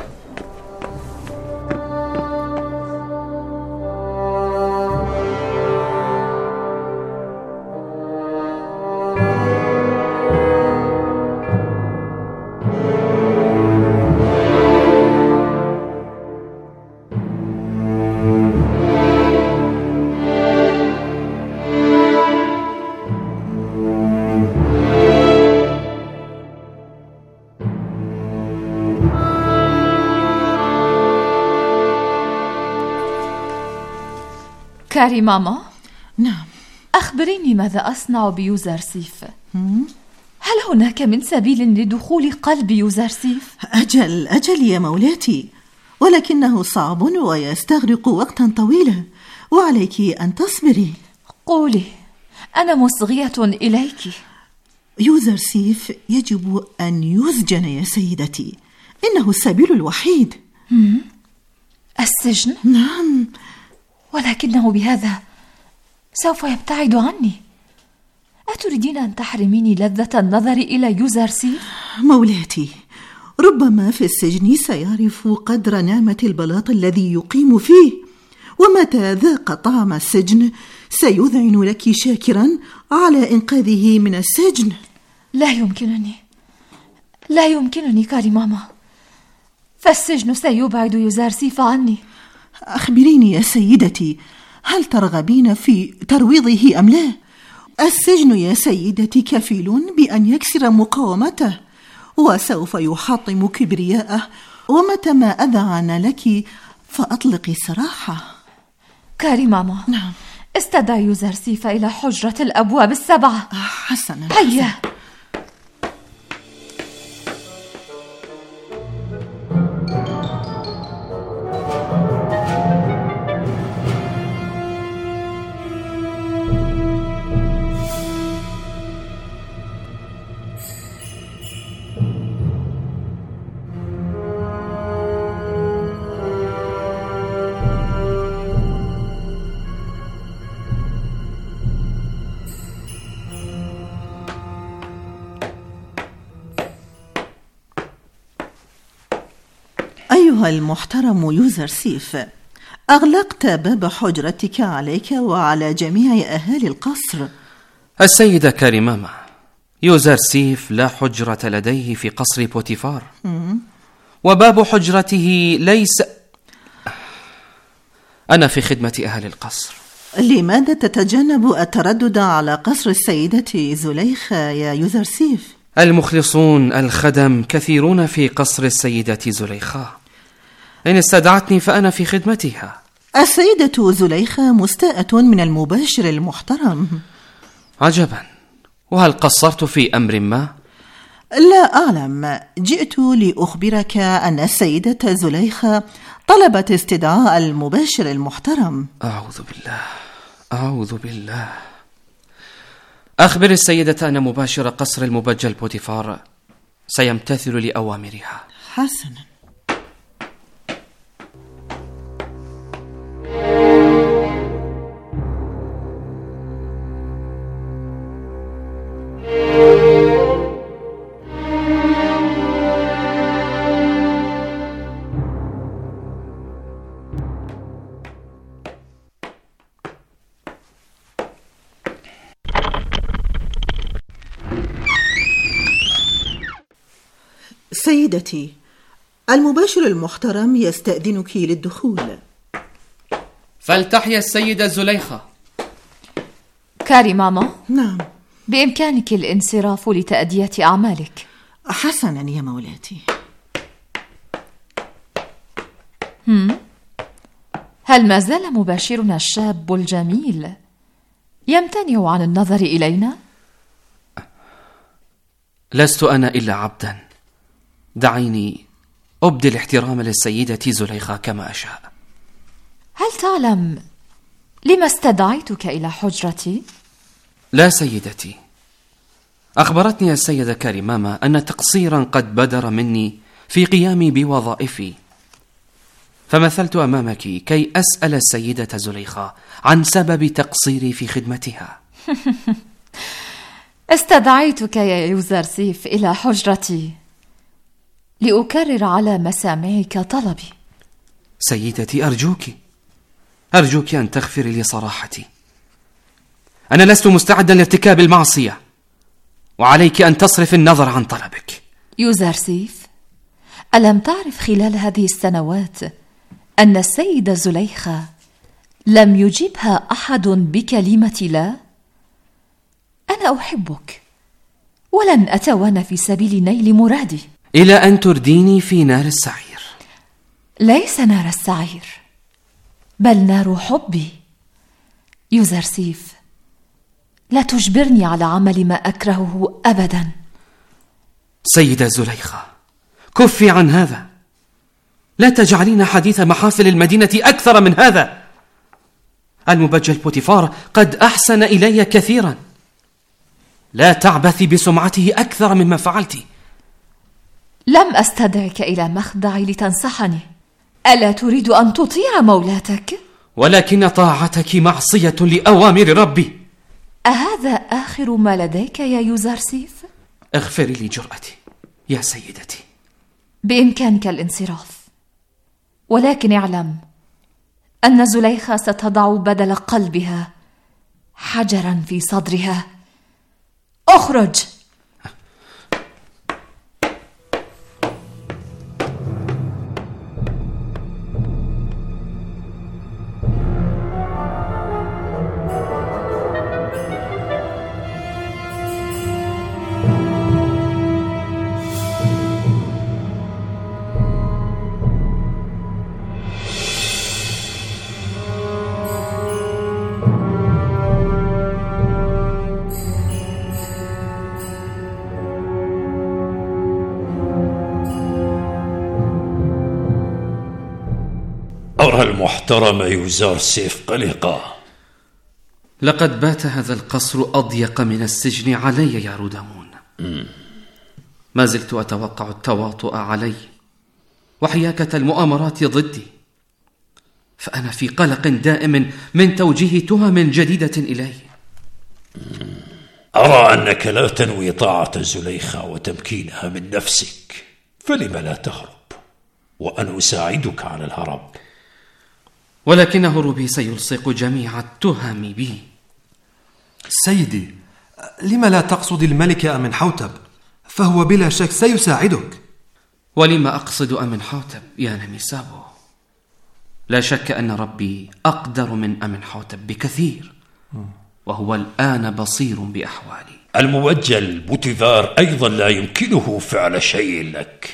كاري ماما. نعم. أخبريني ماذا أصنع بيوزرسيف؟ هل هناك من سبيل لدخول قلب يوزرسيف؟ أجل أجل يا مولاتي، ولكنه صعب ويستغرق وقتا طويلا، وعليك أن تصبري. قولي، أنا مصغية إليك. يوزرسيف يجب أن يسجن يا سيدتي، إنه السبيل الوحيد. السجن؟ نعم، ولكنه بهذا سوف يبتعد عني. أتريدين أن تحرميني لذة النظر إلى يوزرسيف؟ مولاتي، ربما في السجن سيعرف قدر نعمة البلاط الذي يقيم فيه، ومتى ذاق طعم السجن سيذعن لك شاكرا على إنقاذه من السجن. لا يمكنني، لا يمكنني كاري ماما، فالسجن سيبعد يوزرسيف عني. أخبريني يا سيدتي، هل ترغبين في ترويضه أم لا؟ السجن يا سيدتي كفيل بأن يكسر مقاومته، وسوف يحطم كبرياءه، ومتى ما أذعن لك فأطلقي سراحة. كاري ماما. نعم. استدعي يوزرسيف إلى حجرة الأبواب السبعة. حسنا. هيا. أيها المحترم يوزرسيف، أغلقت باب حجرتك عليك وعلى جميع أهالي القصر. السيدة كاري ماما، يوزرسيف لا حجرة لديه في قصر بوتيفار، وباب حجرته ليس. أنا في خدمة أهل القصر. لماذا تتجنب التردد على قصر السيدة زليخة يا يوزرسيف؟ المخلصون الخدم كثيرون في قصر السيدة زليخة، إن استدعتني فأنا في خدمتها. السيدة زليخة مستاءة من المباشر المحترم. عجبا، وهل قصرت في أمر ما؟ لا أعلم، جئت لأخبرك أن السيدة زليخة طلبت استدعاء المباشر المحترم. أعوذ بالله، أعوذ بالله. أخبر السيدة أن مباشر قصر المبجل بوتيفار سيمتثل لأوامرها. حسنا. سيدتي، المباشر المحترم يستأذنك للدخول. فلتحيا السيدة زليخة. كاري ماما. نعم. بإمكانك الانصراف لتأدية أعمالك. حسنا يا مولاتي. هم؟ هل ما زال مباشرنا الشاب الجميل يمتنع عن النظر إلينا؟ لست أنا إلا عبدا، دعيني أبدي الاحترام للسيدة زليخة كما أشاء. هل تعلم لما استدعيتك إلى حجرتي؟ لا سيدتي، أخبرتني السيدة كاريماما أن تقصيرا قد بدر مني في قيامي بوظائفي، فمثلت أمامك كي أسأل السيدة زليخة عن سبب تقصيري في خدمتها. استدعيتك يا يوزرسيف إلى حجرتي لأكرر على مسامعك طلبي. سيدتي، أرجوك أرجوك أن تغفري لي صراحتي. أنا لست مستعدا لارتكاب المعصية، وعليك أن تصرف النظر عن طلبك. يوزرسيف، ألم تعرف خلال هذه السنوات أن السيدة زليخة لم يجبها أحد بكلمة لا؟ أنا أحبك ولن أتوانى في سبيل نيل مرادي، إلى أن ترديني في نار السعير. ليس نار السعير، بل نار حبي. يوزرسيف، لا تجبرني على عمل ما أكرهه أبدا. سيدة زليخة، كفي عن هذا، لا تجعلين حديث محافل المدينة أكثر من هذا. المبجل بوتيفار قد أحسن إلي كثيرا، لا تعبثي بسمعته أكثر مما فعلت. لم أستدعك إلى مخدعي لتنصحني. ألا تريد أن تطيع مولاتك؟ ولكن طاعتك معصية لأوامر ربي. أهذا آخر ما لديك يا يوزرسيف؟ اغفري لي جرأتي يا سيدتي. بإمكانك الانصراف، ولكن اعلم أن زليخة ستضع بدل قلبها حجرا في صدرها. اخرج. أرى المحترم يوزرسيف قلقا. لقد بات هذا القصر أضيق من السجن علي يا رودامون. ما زلت أتوقع التواطؤ علي وحياكة المؤامرات ضدي، فأنا في قلق دائم من توجيه تهم جديدة إلي. أرى أنك لا تنوي طاعة زليخة وتمكينها من نفسك، فلم لا تهرب وأنا أساعدك على الهرب. ولكن هروبي سيلصق جميع التهم بي. سيدي، لما لا تقصد الملك أمنحوتب؟ فهو بلا شك سيساعدك. ولما أقصد أمنحوتب يا نميسابو؟ لا شك أن ربي أقدر من أمنحوتب بكثير، وهو الآن بصير بأحوالي. المبجل بوتيفار أيضا لا يمكنه فعل شيء لك.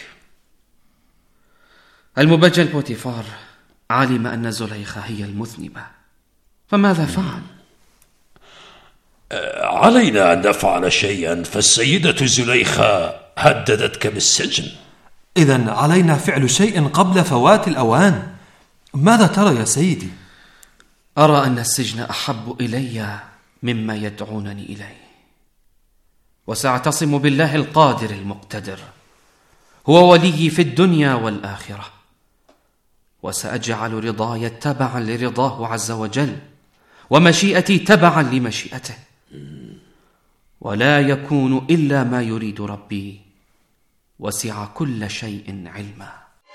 المبجل بوتيفار علم أن زليخة هي المذنبة، فماذا فعل؟ علينا أن نفعل شيئا، فالسيدة زليخة هددتك بالسجن. إذن علينا فعل شيء قبل فوات الأوان. ماذا ترى يا سيدي؟ أرى أن السجن أحب إلي مما يدعونني إليه. وسأعتصم بالله القادر المقتدر، هو وليي في الدنيا والآخرة، وسأجعل رضاي تبعا لرضاه عز وجل، ومشيئتي تبعا لمشيئته، ولا يكون إلا ما يريد ربي، وسع كل شيء علما.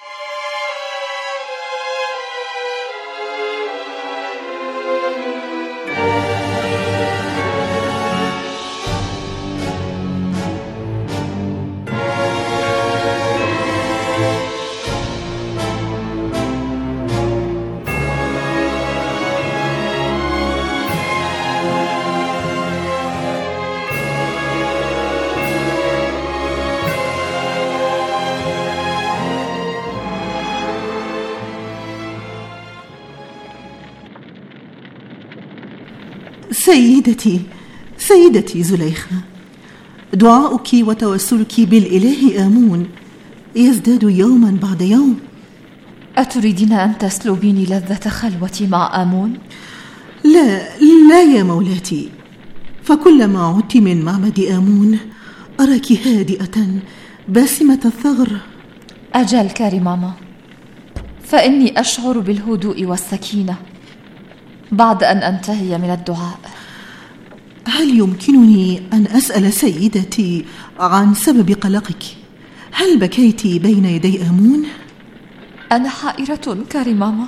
سيدتي سيدتي زليخة، دعاؤك وتوسلك بالإله آمون يزداد يوما بعد يوم. أتريدين أن تسلبيني لذة خلوتي مع آمون؟ لا لا يا مولاتي، فكلما عدت من معبد آمون أراك هادئة باسمة الثغر. أجل كاريماما، فإني أشعر بالهدوء والسكينة بعد أن أنتهي من الدعاء. هل يمكنني أن أسأل سيدتي عن سبب قلقك؟ هل بكيت بين يدي آمون؟ أنا حائرة كاريماما.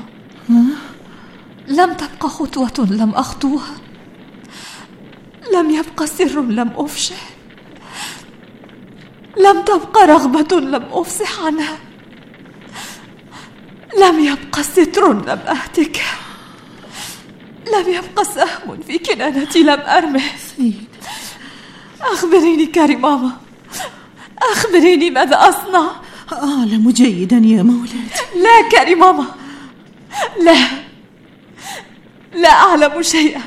لم تبقى خطوة لم أخطوها، لم يبقى سر لم أفشه، لم تبقى رغبة لم أفصح عنها، لم يبقى ستر لم أهتك، لم يبقى سهم في كنانتي لم أرمه. أخبريني كاريماما، أخبريني ماذا أصنع؟ أعلم جيدا يا مولاتي. لا كاريماما، لا لا أعلم شيئا.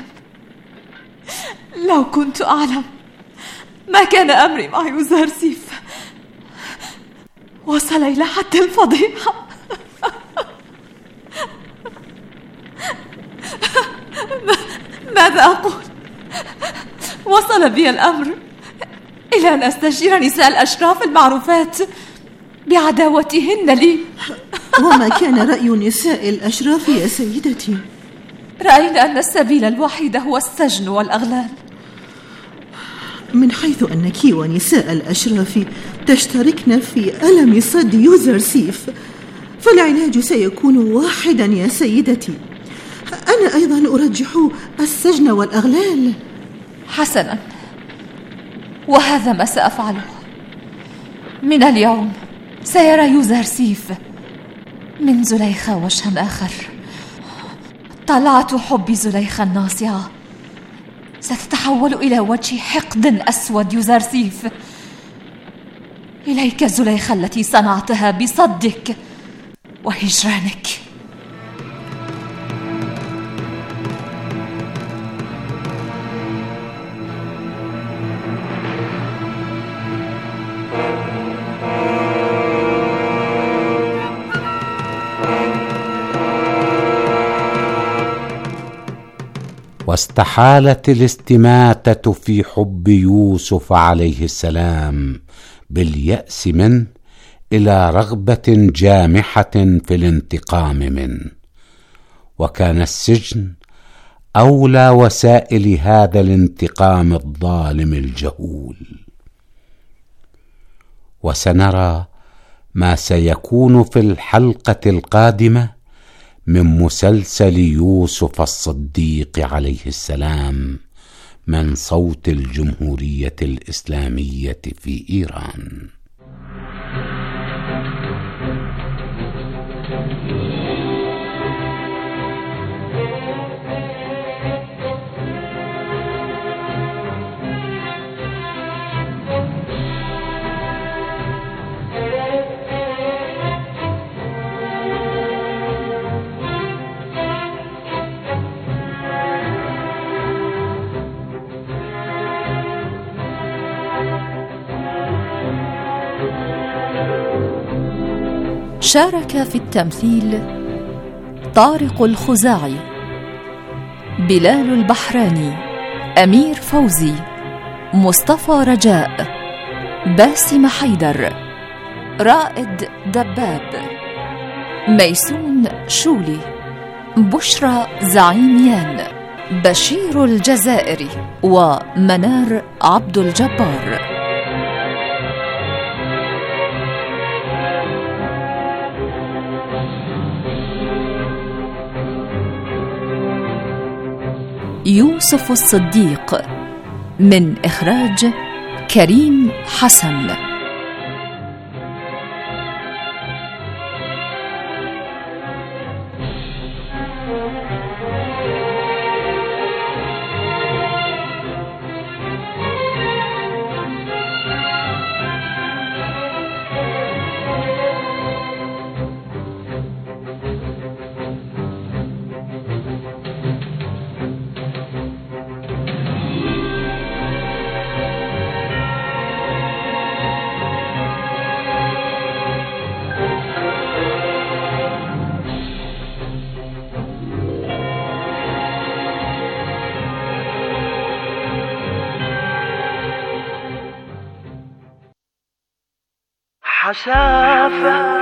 لو كنت أعلم ما كان أمري مع يوزرسيف وصل إلى حد الفضيحة. ماذا أقول؟ وصل بي الأمر إلى أن أستشير نساء الأشراف المعروفات بعداوتهن لي. وما كان رأي نساء الأشراف يا سيدتي؟ رأينا أن السبيل الوحيد هو السجن والأغلال. من حيث أنك ونساء الأشراف تشتركن في ألم صد يوزرسيف، فالعلاج سيكون واحدا يا سيدتي. أنا أيضا أرجح السجن والأغلال. حسنا، وهذا ما سأفعله. من اليوم سيرى يوزرسيف من زليخة وجها آخر. طلعت حب زليخة الناصعة ستتحول إلى وجه حقد أسود يوزرسيف. إليك زليخة التي صنعتها بصدك وهجرانك. واستحالت الاستماتة في حب يوسف عليه السلام باليأس منه إلى رغبة جامحة في الانتقام منه، وكان السجن أولى وسائل هذا الانتقام الظالم الجهول. وسنرى ما سيكون في الحلقة القادمة من مسلسل يوسف الصديق عليه السلام من صوت الجمهورية الإسلامية في إيران. شارك في التمثيل طارق الخزاعي، بلال البحراني، أمير فوزي، مصطفى رجاء، باسم حيدر، رائد دباب، ميسون شولي، بشرى زعيميان، بشير الجزائري، ومنار عبد الجبار. يوسف الصديق، من إخراج كريم حسن. حشافة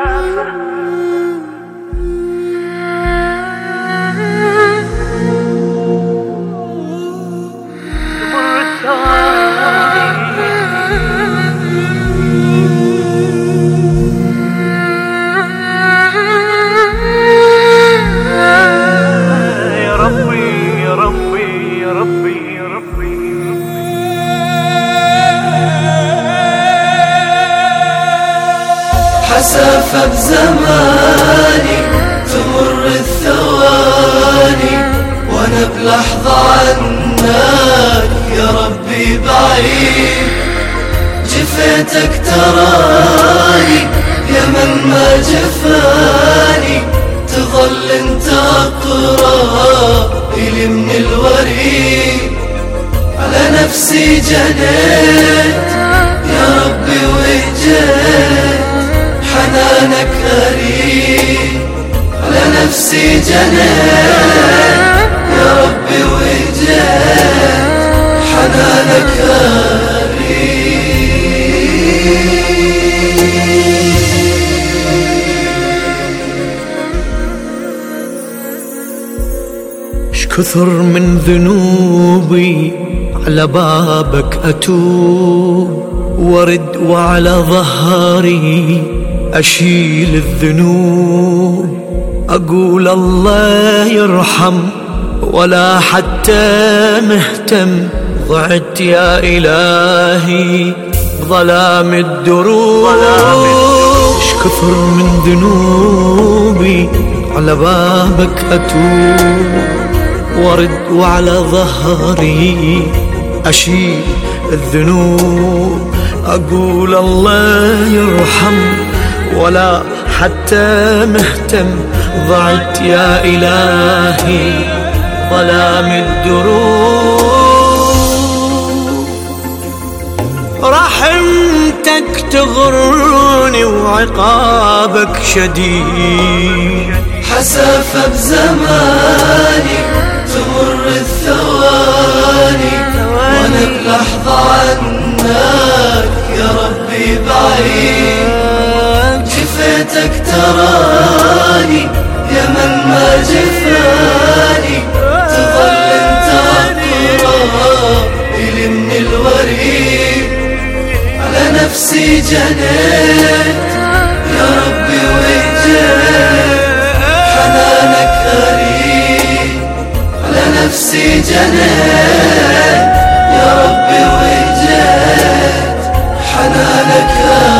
حسافة بزماني تمر الثواني وانا بلحظة عنك يا ربي بعيد. جفيتك تراني يا من ما جفاني، تظل انت اقرب الي من الوريد. على نفسي جنيت يا ربي وجيت، حنانك أريد. على نفسي جنيت يا ربي وجيت، حنانك أريد. كثر من ذنوبي على بابك أتوب، ورد وعلى ظهري أشيل الذنوب. أقول الله يرحم ولا حتى مهتم، ضعت يا إلهي ظلام الدروب. كثر من ذنوبي على بابك أتوب، ورد وعلى ظهري أشيل الذنوب. أقول الله يرحم ولا حتى مهتم، ضعت يا إلهي ظلام الدروب. رحمتك تغرني وعقابك شديد. حسافة بزماني تمر الثواني وانا بلحظة عنك يا ربي بعيد. جفيتك تراني يا من ما جفاني، تظل انت اقرب الي من الوريد. على نفسي جنيت يا ربي وجيت، حنانك أريد. على نفسي جنيت يا ربي وجيت، حنانك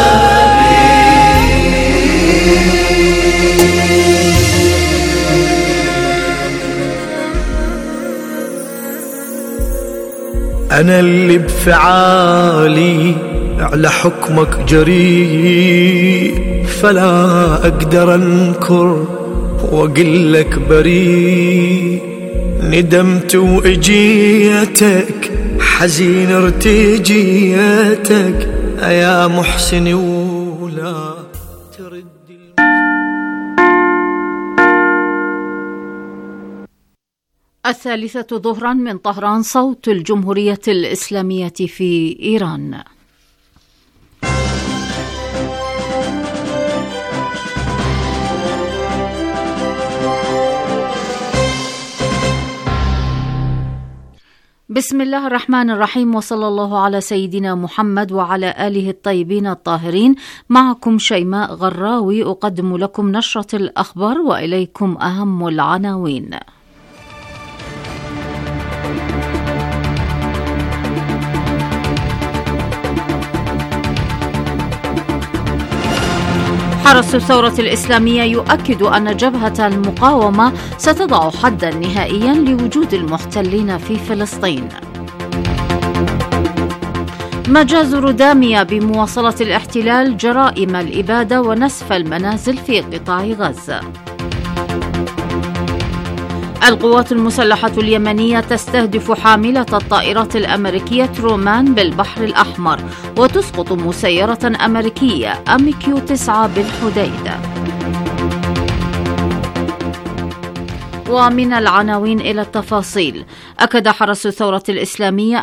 أريد. أنا اللي بفعالي على حكمك جريء، فلا أقدر أنكر وأقلك بريء. ندمت وإجيتك حزين ارتجيتك يا محسن، ولا ترد. الثالثة ظهرا من طهران، صوت الجمهورية الإسلامية في إيران. بسم الله الرحمن الرحيم، وصلى الله على سيدنا محمد وعلى آله الطيبين الطاهرين. معكم شيماء غراوي أقدم لكم نشرة الأخبار وإليكم أهم العناوين. حرس الثورة الإسلامية يؤكد أن جبهة المقاومة ستضع حداً نهائياً لوجود المحتلين في فلسطين. مجازر دامية بمواصلة الاحتلال جرائم الإبادة ونسف المنازل في قطاع غزة. القوات المسلحة اليمنية تستهدف حاملة الطائرات الأمريكية ترومان بالبحر الأحمر وتسقط مسيرة أمريكية أم كيو تسعة بالحديدة. ومن العناوين إلى التفاصيل. أكد حرس الثورة الإسلامية